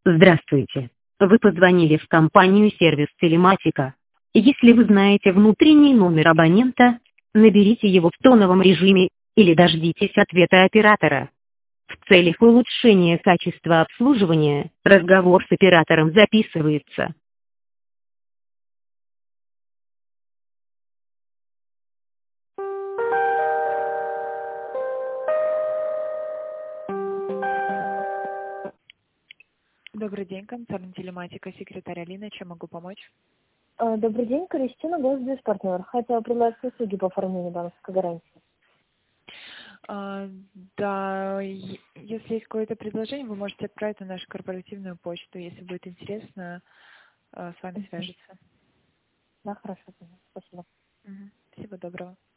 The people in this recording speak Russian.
Здравствуйте. Вы позвонили в компанию «Сервис Телематика». Если вы знаете внутренний номер абонента, наберите его в тоновом режиме или дождитесь ответа оператора. В целях улучшения качества обслуживания разговор с оператором записывается. Добрый день, концерн телематика, секретарь Алина, чем могу помочь? Добрый день, Кристина, Госбиз партнер. Хотела предложить услуги по оформлению банковской гарантии. Да, если есть какое-то предложение, вы можете отправить на нашу корпоративную почту. Если будет интересно, с вами свяжутся. Да, хорошо, спасибо. Всего доброго.